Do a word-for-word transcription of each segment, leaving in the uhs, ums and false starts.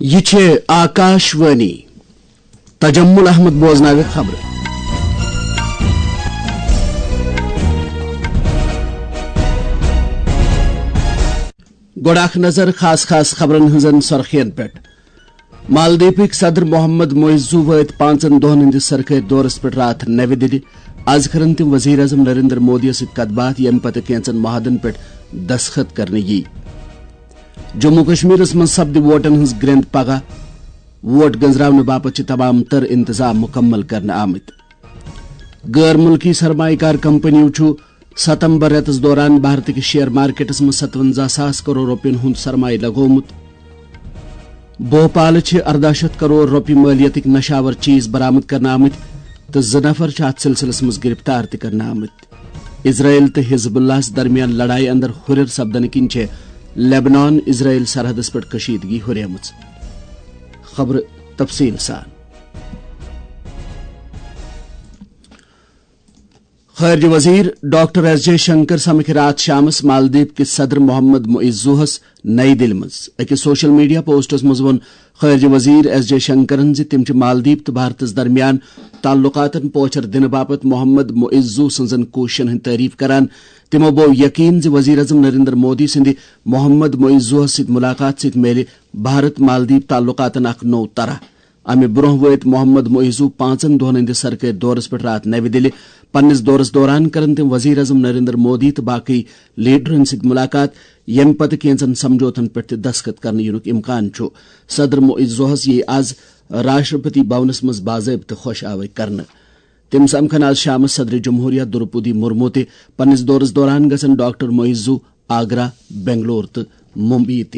یہ آکاشوانی تجمل احمد بوزناو خبر گوڑاخ نظر خاص خاص خبرن ہنزن سرخین پٹ مالدیپک صدر محمد معیزو وت پانچن دہن ہندس سرکاری دورس پہ رات نو دلی آز کرن تم وزیر اعظم نریندر مودی ست کت بات یم پتہ کینچن معاہدن پہ دستخط کرنے یی جموں کشمیر من سپد ووٹن ہز گرند پگہ ووٹ گنزراؤن باپت تمام تر انتظام مکمل کرنے آمت غیر ملکی سرمایہ کار کمپنیو چھ ستمبر ریتس دوران بھارت کس شیئر مارکیٹس من ستونزہ ساس کروڑ روپین ہند سرمایہ لگومت بھوپال اردہ شیت کروڑ روپیہ مالیتک نشاور چیز برآمد کرنے آمت تو زٕ نفر ات سلسلس مز گرفتار تہ کرنے آمت اسرائیل تو حزب اللہ درمیان لڑائی اندر ہرر سپدن کن لیبنان اسرائیل سرحدس پہ کشیدگی ہریمت خبر تفصیل سان خارجہ وزیر ڈاکٹر ایس جے شنکر سمکھ رات شامس مالدیپ کس صدر محمد معیزوہس نئی دل مز اکس سوشل میڈیا پوسٹس مز ون خارجہ وزیر ایس جے شنکرن زِ تم مالدیپ تو بھارتس درمیان تعلقاتن پوچھر دن باپت محمد معیزو سنزن کوششن ہند تعریف کران تمو بو یقین زِ وزیر اعظم نریندر مودی سند محمد معیزوہس ست ملاقات ست میلے بھارت مالدیپ تعلقاتن اخ نو طرح امہ برہ وت محمد معیزو پانچن دہن ہندس سرکاری دورس پہ رات نو دلی پنس دورس دوران کرن تم وزیر اعظم نریندر مودی تو باقی لیڈرن ست ملاقات یم پتہ کینچن سمجھوتن پہ دستخط کرنے ینک امکان چھ صدر معیزوہس یہ آز راشٹرپتی بھونس مز باضابطہ خوش آوے کرنے تم سمکھن آز شام صدر جمہوریہ درپدی مرمو تہ پنس دورس دوران گژھن ڈاکٹر معیزو آگرہ بنگلور تو ممبئی تہ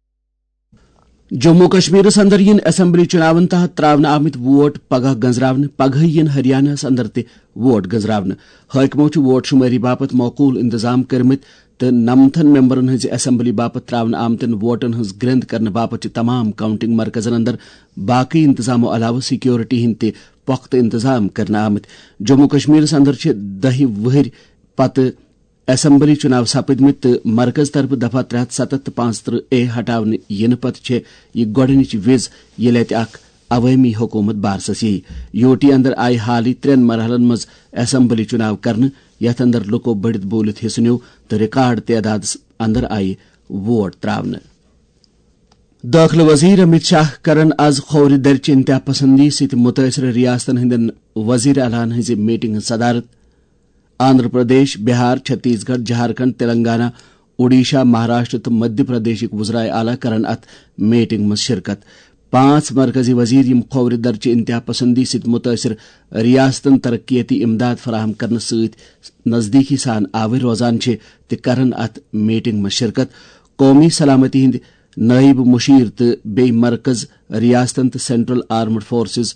جموں کشمیر اندر ین اسمبلی چناون تحت تراون آمت ووٹ پگہ گنزراون پگہ ین ہریانہ اندر تہ ووٹ گنزراون حاکمو چھ ووٹ شماری باپت معقول انتظام کرمت تو نمتھن ممبرن ہز اسمبلی باپت تراون آمتن ووٹن ہز گرند کرنے باپت تمام کاؤنٹنگ مرکزن اندر باقی انتظامو علاوہ سیکیورٹی ہند تہ پختہ انتظام کرنے آمت جموں کشمیر اندر چھ دہی وہر پتہ اسمبلی چناو سپدمت تو مرکز طرف دفعہ ترے ہتھ ستتھ تو پانچ ترہ اے ہٹاون ین پتہ یہ گۄڈنچ وز یل اتہ اخ عوامی حکومت بارسس یی یوٹی اندر آئی حالی ترین مرحلن مز اسمبلی چناو کرنے یتھ اندر لکو بڑھت بولت حصہ نیو تو ریکارڈ تعداد اندر آئی ووٹ تراون داخلہ وزیر امت شاہ کرن آز کھور درچہ انتہا پسندی ست متاثر ریاستن ہندن وزیر اعلیٰ ہز میٹنگ صدارت آندھرا پردیش بہار چھتیس گڑھ جھارکھنڈ تلنگانہ اڈیشہ مہاراشٹر تو مدھیہ پردیش وزرائے اعلیٰ کرن ات میٹنگ مز شرکت پانچ مرکزی وزیر یم کھور درچہ انتہا پسندی ست متاثر ریاستن ترقیتی امداد فراہم کرنے ست نزدیکی سان آور روزان تہ کرن ات میٹنگ مز شرکت قومی سلامتی ہند نائب مشیر تو بی مرکز ریاستن تو central armed forces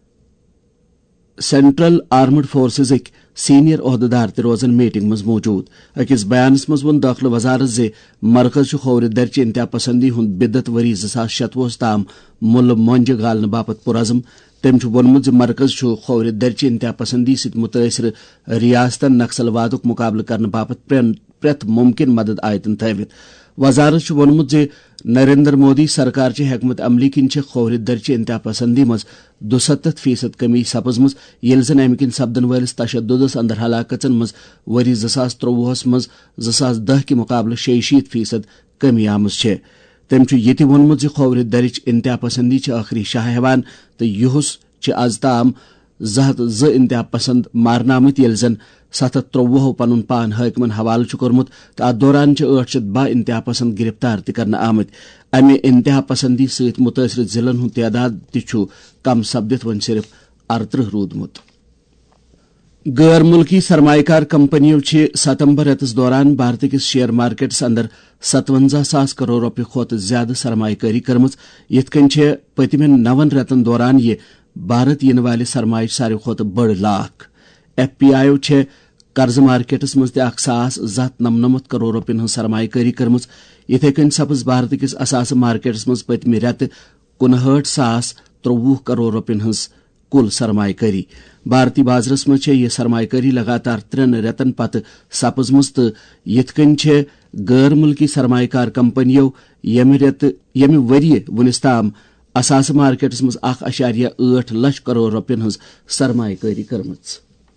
central armed forces اک سینئر عہدیدار تہ روزن میٹنگ مز موجود اکس بیانس مز ون داخلہ وزارت زِ مرکز کھور درچہ انتہا پسندی ہند بدت وری زٕ ساس شتوُہس تام مل مونجہ گالنے باپت پرعزم تم وونمت زِ مرکز کھور درچہ انتہا پسندی ست متاثر ریاستن نکسل وادک مقابلہ کرنے باپت پریت ممکن مدد آیتن تھوت وزارت وونمت زِ نریندر مودی سرکار چہ حکمت عملی کن کھور درچہ انتہا پسندی مز دُستتھ فیصد کمی سپزمز یل زن امہ کن سپدن ولس تشددس اندر ہلاکتن مز وری زٕ ساس تروہس مز زٕ ساس دہ کہ مقابلہ شیٚیہِ شیٖتھ فیصد کمی آمز تم یہ تہ وونمت زِ کھور درچ انتہا پسندی آخری شاہ ہیوان تو یہس آز تام زٕ ہتھ زٕ انتہا پسند مارن آمت یل زن ستھ ہتھ تروہو پن پان حاکمن حوالہ کورمت تو ات دوران ٲٹھ شیٚتھ باہ انتہا پسند گرفتار تہ کرنے آمت امہ انتہا پسندی ست متاثر ضلعن ہند تعداد تہ کم سپدت وۄنۍ صرف ارترہ روٗدمُت غیر ملکی سرمایہ کار کمپنیو چھ ستمبر ریتس دوران بھارت کس شیئر مارکیٹس اندر ستونزہ ساس کروڑ روپیہ کھوتہ زیادہ سرمایہ کاری کرمز یتھ کن پتمن نون ریتن دوران یہ بھارت ین والہ سرمایہ ساروی کھوتہ بڑ لاکھ ایف پی آئی چھ قرض مارکیٹس مز تہ اکھ ساس زٕ ہتھ نمنمتھ کروڑ روپین ہز سرمایہ کاری کرمز اتھے کن سپز بھارت کس اثاثہ مارکیٹس مز پتمہ ریتہ کنہٲٹھ ساس تروہ کروڑ روپین ہز کل سرمایہ کاری بھارتی بازرس مز یہ سرمایہ کاری لگاتار ترین ریتن پتہ سپزمز تو یتھ کن غیر ملکی سرمایہ کار کمپنیو یمہ ریت یمہ وریہ ونس تام اثاثہ مارکیٹس مز اخ اشاریہ ٲٹھ لچھ کروڑ رۄپین ہنز سرمایہ کٲری کٔرمٕژ.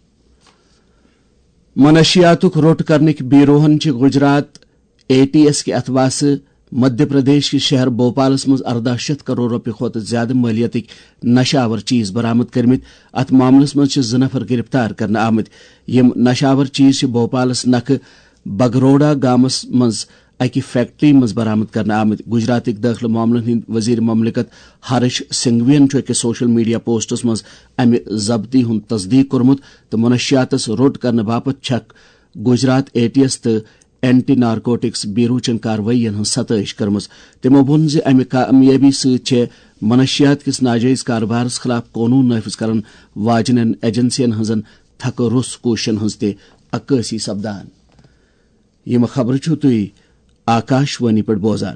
منشیاتک روٹ کرنک بیروہن چھ گجرات اے ٹی ایس کے اتواس مدھیہ پردیش کے شہر بھوپالس مز اردہ شیت کروڑ روپیہ کھت زیادہ مالیتک نشاور چیز برآمد کرمت. ات معاملس مز زٕ نفر گرفتار کرنے آمت. یم نشاور چیز چھ بھوپالس نکھٕ بگروڈا گامس مز اکہ فیکٹری مز برآمد کرنے آمت. گجراتک داخلہ معاملن ہند وزیر مملکت ہرش سنگھوین اکس سوشل میڈیا پوسٹس مز امہ ضبطی ہند تصدیق کورمت تو منشیاتس روٹ کرنے باپت چھک گجرات اے ٹی ایس تو اینٹی نارکوٹکس بیورو چن کاروائین ہن ستائش کرمز. تمو وون زِ امہ کامیابی ست چھ منشیات کس ناجائز کاربارس خلاف قانون نافذ کرن واجنین ایجنسین ہنزن تھکہ رس کوششن ہنز تہ عکاسی سپدان. یم خبر چھو تُہۍ آکاشوانی پہ بوزان.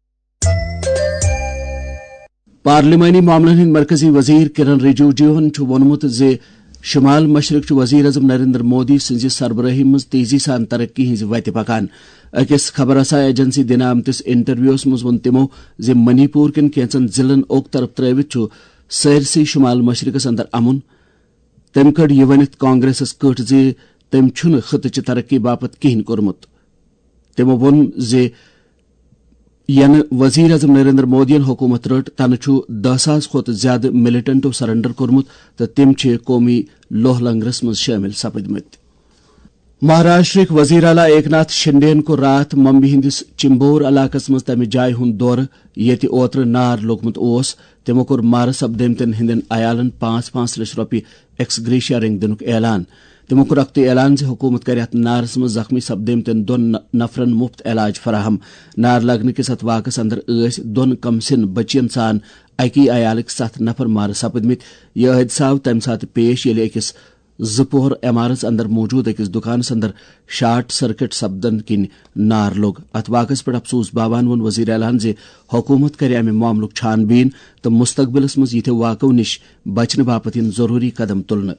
پارلیمانی معاملن ہند مرکزی وزیر کرن رجیجوہن وونمت زِ شمال مشرق وزیر اعظم نریندر مودی سنز سربراہی مز تیزی سان ترقی ہز وتہ پکان. اکس خبر رساں ایجنسی دنہ آمتس انٹرویوس مز وون تمو زِ منی پور کن کینچن ضلعن اوک طرف ترٲوِتھ سٲرسٕے شمال مشرقس اندر امن. تم کڑ یہ ونتھ کانگریسس کٹ زِ تم چھُنہٕ خطچہ ترقی باپت کہین کورمت. تمو وون زِ ین وزیر اعظم نریندر مودین حکومت رٹ تنہ چھ دہ ساس کھت زیادہ ملٹنٹو سرنڈر کورمت تو تم قومی لوہ لنگرس مز شامل سپدمت. مہاراشٹرک وزیر اعلیٰ ایک ناتھ شنڈین کو رات ممبئی ہندس چمبور علاقس مز تمہ جائے ہند دورہ یت اوتر نار لوگمت اوس. تمو کور مارٕ سپدمتن ہندین عیالن پانچ پانچ لچھ روپیہ ایکس گریشیا رنگ دنک اعلان. تمو کور اخت اعلان زِ حکومت کر اتھ نارس مز زخمی سپدمتن دون نفرن مفت علاج فراہم. نار لگنہ کس ات واقعس اندر ٲسۍ دون کمسن بچین سان اکی عیالک ستھ نفر مارٕ سپدمت. یہ حادثہ آو تمہ سات پیش ییٚلہِ أکس زٕ پوہر عمارس اندر موجود أکس دکانس اندر شارٹ سرکٹ سپدن کن نار لوگ. ات واقعس پہ افسوس باوان وون وزیر اعلان زِ حکومت کر امہ معاملک چھان بین تو مستقبلس مز یتھو واقعو نش بچنہ باپت ین ضروری قدم تلنہ.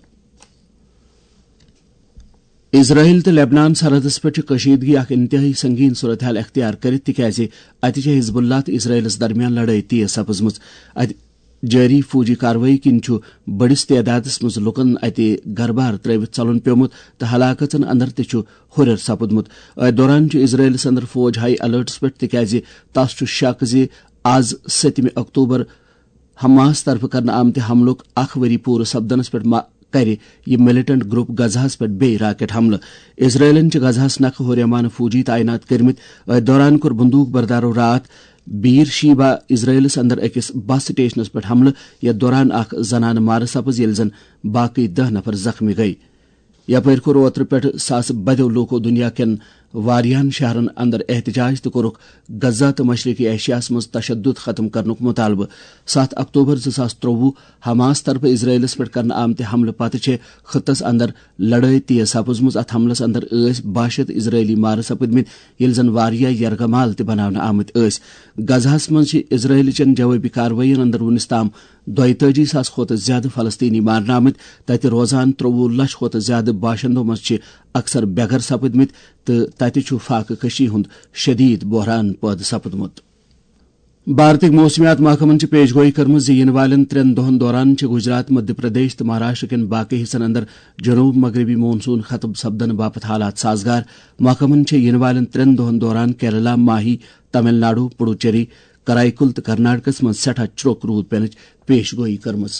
اسرائیل تو لبنان سرحدس پہ کشیدگی اخ انتہائی سنگین صورتحال اختیار کرت تکیاز اتہ حزب اللہ تو اسرائیلس درمیان لڑائی تیز سپزمژ. اتہ جاری فوجی کاروٲیی کن بڑس تعدادس مز لکن اتہ گھر بار ترٲوتھ ژلن پیومت تو ہلاکتن اندر تہ ہرر سپدمت. ات دوران اسرائیلس اندر فوج ہائی الرٹس پہ تکیاز تس شک زِ آز ستمہ اکتوبر حماس طرف کرنے آمت حملک اخ وری پور سپدنس پہ کر یہ ملٹنٹ گروپ غزہس پہ بے راکٹ حملہ. اسرائیلن غزہس نقہ ہریمانہ فوجی تعینات کرمت. ات دوران کور بندوق بردارو رات بیر شیبہ اسرائیلس اندر اکس بس سٹیشنس پہ حملہ. یتھ دوران اخ زنانہ مارٕ سپز ییٚلہِ زن باقی دہ نفر زخمی گئی. یپٲرۍ کوٚر اوترٕ پٮ۪ٹھ ساسہٕ بدیو لوٗکو دنیا کٮ۪ن واریاہن شہرن اندر احتجاج تہٕ کوٚرُکھ غزہ تہٕ مشرقی ایشیاہس منٛز تشدد ختم کرنُک مطالبہٕ. ستھ اکتوبر زٕ ساس ترٛووُہ حماس طرفہٕ اسرائیلس پٮ۪ٹھ کرنہٕ آمتہِ حملہٕ پتہٕ چھےٚ خطس اندر لڑٲے تیز سپٕزمٕژ. اتھ حملس اندر ٲسۍ باہ شیتھ اسرائیلی مارٕ سپٕدمٕتۍ ییٚلہِ زن واریاہ یرغمال تہِ بناونہٕ آمٕتۍ ٲسۍ. غزہس منٛز چھِ اسرائیلچن جوٲبی کاروٲیین اندر وُنس تام دۄیتٲجی ساس کھۄتہٕ زیادٕ فلسطیٖنی مارنہٕ آمٕتۍ. تتہِ روزان ترٛووُہ لچھ کھۄتہٕ زیادٕ باشندو منٛز چھِ اکثر بے گھر سپٕدمٕتۍ تہٕ تتہِ چھُ فاقہٕ کشی ہُنٛد شدید بحران پٲدٕ سپدمُت. بھارتک موسمیات محکمن چھ پیش گوئی کرمز ین والن ترین دہن دوران چھ گجرات مدھیہ پردیش تو مہاراشٹر کن باقی حصن اندر جنوب مغربی مونسون ختم سپدن باپت حالات سازگار. محکمن چھ ین والن ترین دہن دوران کیرلا، ماہی، تمل ناڈو، پڈوچیری، کرائیکل تو کرناٹکس من سٹھا چروک رود پینچ پیش گوئی کرمز.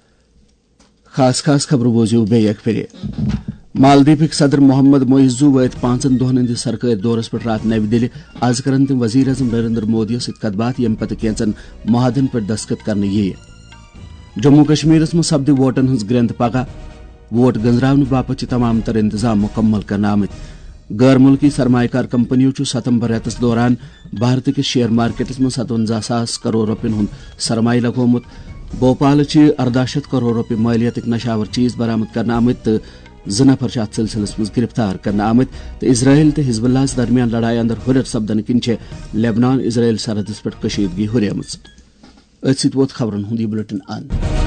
خاص خاص خبر بوزیو بے یک پھر. مالدیپک صدر محمد معیزو وٲتۍ پانژن دۄہن ہٕنٛدِس سرکٲرۍ دورس پٮ۪ٹھ راتھ نوِ دِلہِ. آز کرن تِم وزیر اعظم نریندر مودیَس سۭتۍ کتھ باتھ ییٚمہِ پتہٕ کینژن معاہدن پٮ۪ٹھ دستخط کرنہٕ یِیہِ. جموں کشمیرس منٛز سپدِ ووٹن ہٕنٛز گرٛینٛد پگہہ. ووٹ گنزراونہٕ باپتھ چھِ تمام تر انتظام مکمل کرنہٕ آمٕتۍ. غٲر مُلکی سرمایہ کار کمپنیو چھُ ستمبر رٮ۪تس دوران بھارت کِس شیئر مارکیٹس منٛز ستونزہ ساس کرور رۄپین ہُنٛد سرمایہ لگومُت. بھوپال چھِ اردہ شیتھ کرور رۄپیہِ مٲلیتٕکۍ نشاور چیز برآمد کرنہٕ آمٕتۍ تہٕ زٕ نفر چھِ اتھ سلسلس منٛز گرفتار کرنہٕ آمٕتۍ. تہٕ اسرائیل تہٕ حزب اللہ درمیان لڑایہِ اندر ہُرٮ۪ر سپدنہٕ کِنۍ چھےٚ لیبنان اسرائیل سرحدس پٮ۪ٹھ کشیدگی ہُریمٕژ. أتھۍ سۭتۍ ووت خبرن ہُنٛد یہِ بُلٹن اند.